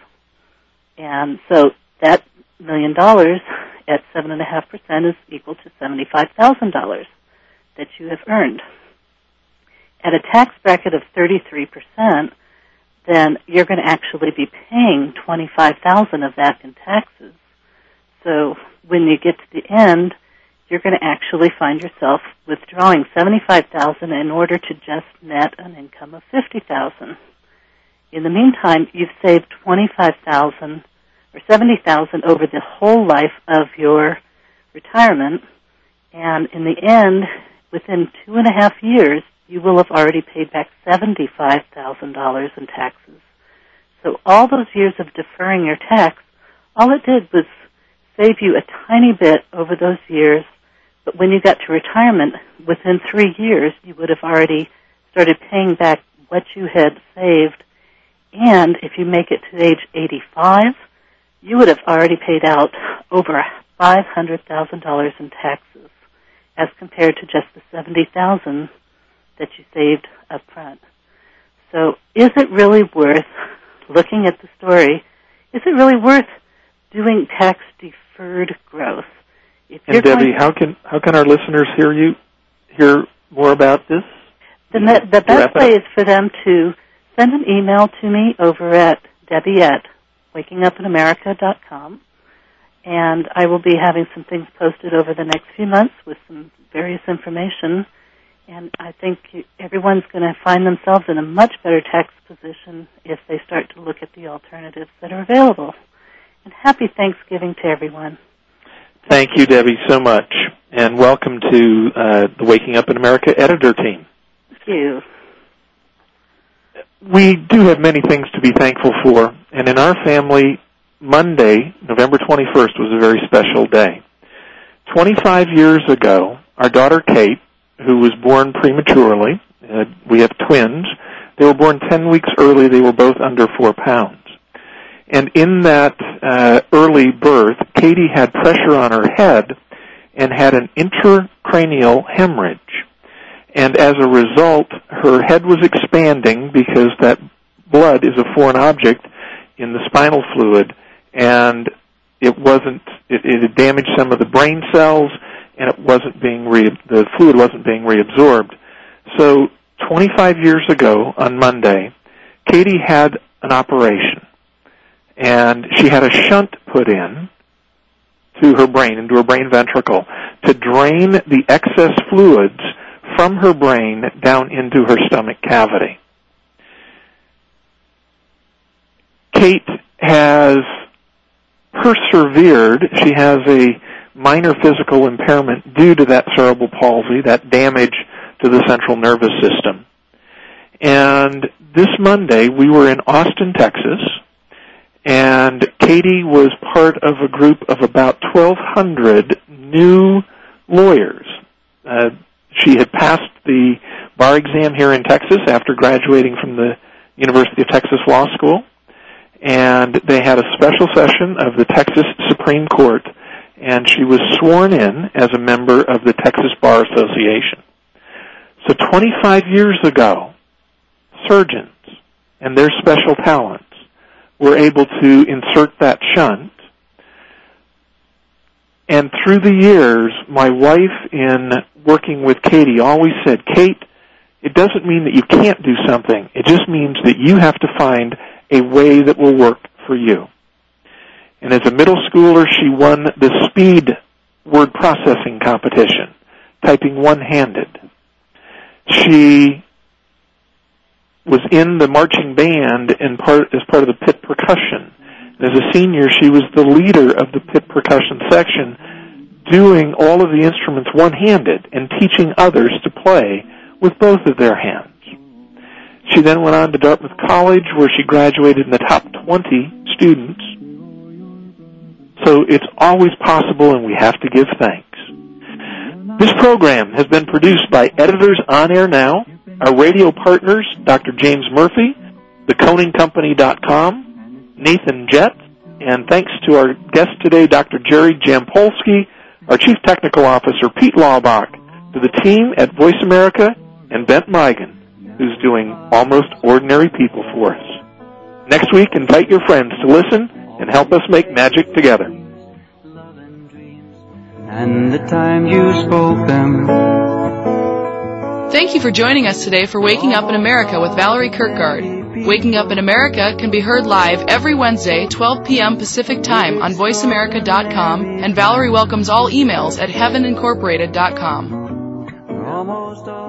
And so that $1 million at 7.5% is equal to $75,000 that you have earned. At a tax bracket of 33%, then you're going to actually be paying $25,000 of that in taxes. So when you get to the end, you're going to actually find yourself withdrawing $75,000 in order to just net an income of $50,000. In the meantime, you've saved $25,000 or $70,000 over the whole life of your retirement, and in the end, within 2.5 years, you will have already paid back $75,000 in taxes. So all those years of deferring your tax, all it did was save you a tiny bit over those years, but when you got to retirement, within 3 years, you would have already started paying back what you had saved, and if you make it to age 85, you would have already paid out over $500,000 in taxes, as compared to just the $70,000 that you saved up front. So is it really worth, looking at the story, is it really worth doing tax-deferred growth? And Debbie, how can our listeners hear more about this? The best way is for them to send an email to me over at Debbie@wakingupinamerica.com, and I will be having some things posted over the next few months with some various information. And I think everyone's going to find themselves in a much better tax position if they start to look at the alternatives that are available. And happy Thanksgiving to everyone. Thank you, Debbie, so much. And welcome to the Waking Up in America editor team. Thank you. We do have many things to be thankful for. And in our family, Monday, November 21st, was a very special day. 25 years ago, our daughter Kate, who was born prematurely, we have twins, they were born 10 weeks early, they were both under 4 pounds. And in that early birth, Katie had pressure on her head and had an intracranial hemorrhage. And as a result, her head was expanding because that blood is a foreign object in the spinal fluid, and it had damaged some of the brain cells, and the fluid wasn't being reabsorbed. So 25 years ago on Monday, Katie had an operation, and she had a shunt put in to her brain, into her brain ventricle, to drain the excess fluids from her brain down into her stomach cavity. Kate has persevered. She has a minor physical impairment due to that cerebral palsy, that damage to the central nervous system. And this Monday, we were in Austin, Texas, and Katie was part of a group of about 1,200 new lawyers. She had passed the bar exam here in Texas after graduating from the University of Texas Law School, and they had a special session of the Texas Supreme Court, and she was sworn in as a member of the Texas Bar Association. So 25 years ago, surgeons and their special talents were able to insert that shunt. And through the years, my wife, in working with Katie, always said, Kate, it doesn't mean that you can't do something. It just means that you have to find a way that will work for you. And as a middle schooler, she won the speed word processing competition, typing one-handed. She was in the marching band as part of the pit percussion. As a senior, she was the leader of the pit percussion section, doing all of the instruments one-handed and teaching others to play with both of their hands. She then went on to Dartmouth College, where she graduated in the top 20 students. So it's always possible, and we have to give thanks. This program has been produced by Editors On Air Now, our radio partners, Dr. James Murphy, theconingcompany.com, Nathan Jett, and thanks to our guest today, Dr. Jerry Jampolsky, our Chief Technical Officer, Pete Laubach, to the team at Voice America, and Bent Migan, who's doing Almost Ordinary People for us. Next week, invite your friends to listen and help us make magic together. And the time you spoke them. Thank you for joining us today for Waking Up in America with Valerie Kirkgard. Waking Up in America can be heard live every Wednesday, 12 p.m. Pacific Time on VoiceAmerica.com, and Valerie welcomes all emails at heavenincorporated.com.